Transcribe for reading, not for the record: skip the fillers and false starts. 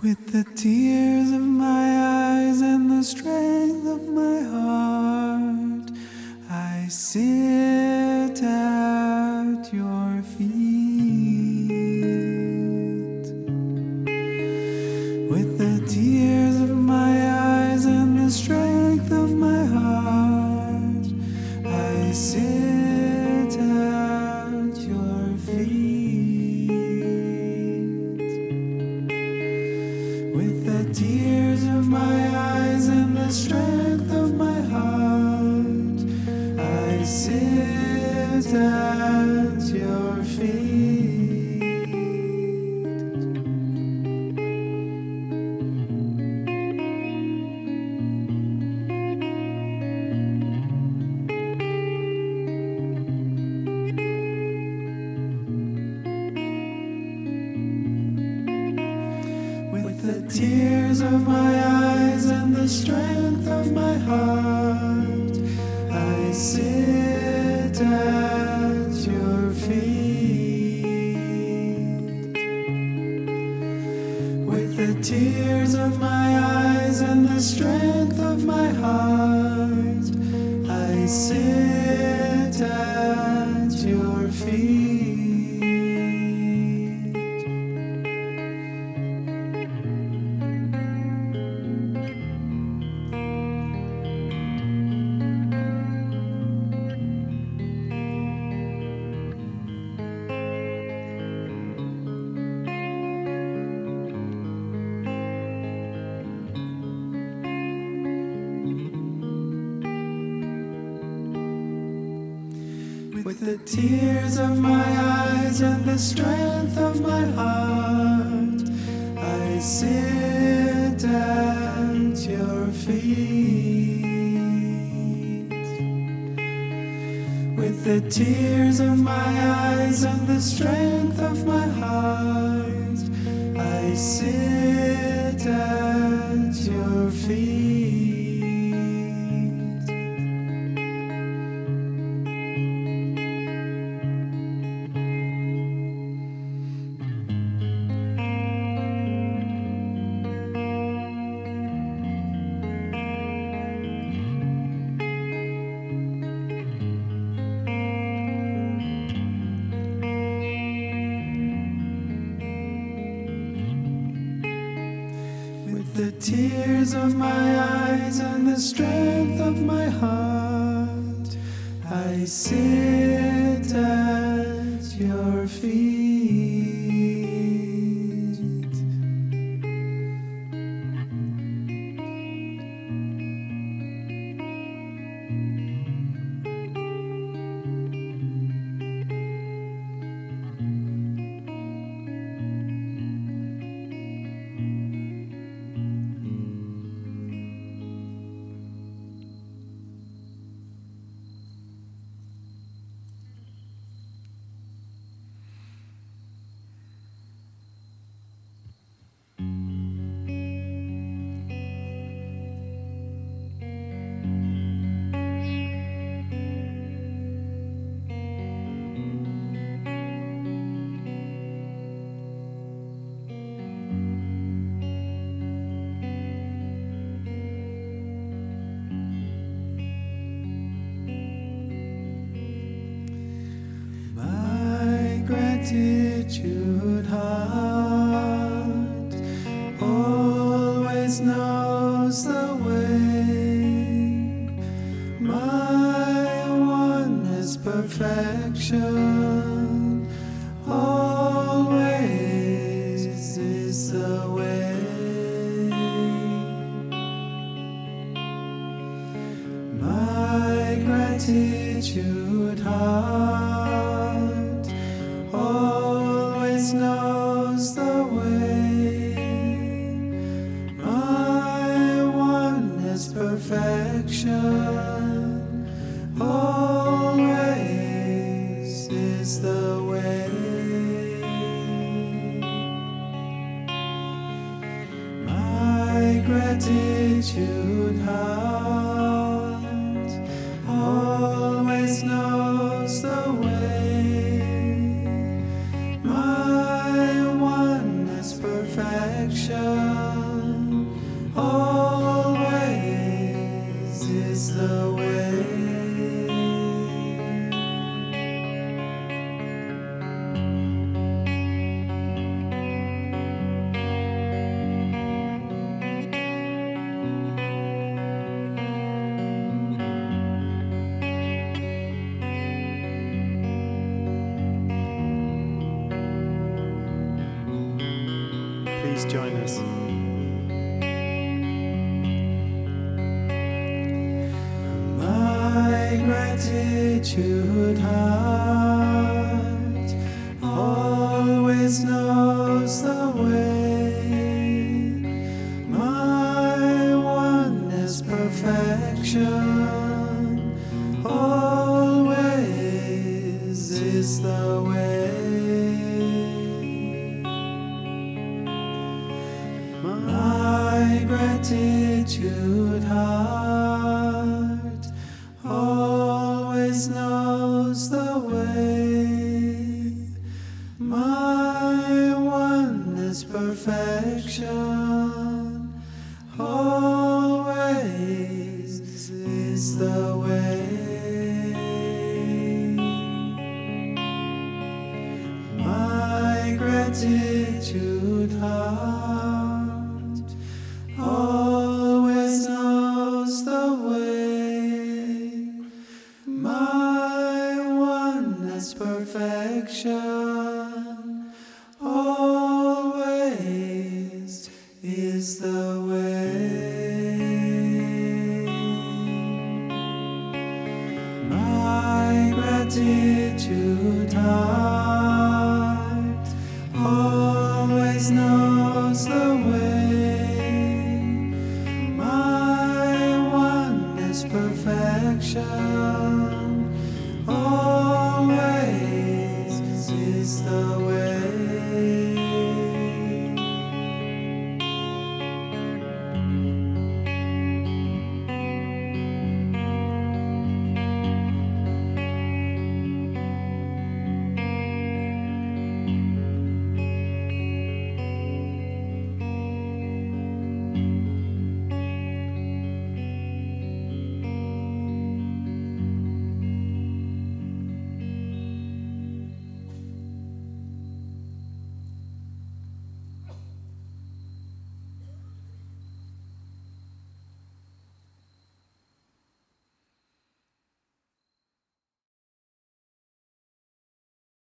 With the tears of my eyes and the strength of my heart, I sit at your feet. With the tears of my eyes and the strength of my heart, I sit at your feet. With the tears of my eyes and the strength of my heart, I sit at your feet. With the tears of my eyes and the strength of my heart, I sit at your feet. With the tears of my eyes and the strength of my heart, I sit at your feet. With the tears of my eyes and the strength of my heart, I sit at your feet. With the tears of my eyes and the strength of my heart, I sit at your feet. With the tears of my eyes and the strength of my heart, I sit at your feet. Gratitude heart always knows the way. My oneness perfection always is the way. My gratitude heart always knows the way. My oneness perfection always is the way. My gratitude heart always knows the way. My oneness perfection Please join us. My gratitude heart always knows the way. My oneness perfection always is the way. My gratitude heart always knows the way. My oneness perfection always is the way. My gratitude heart always knows the way. My oneness perfection always is the way. My gratitude heart always knows the way. My oneness perfection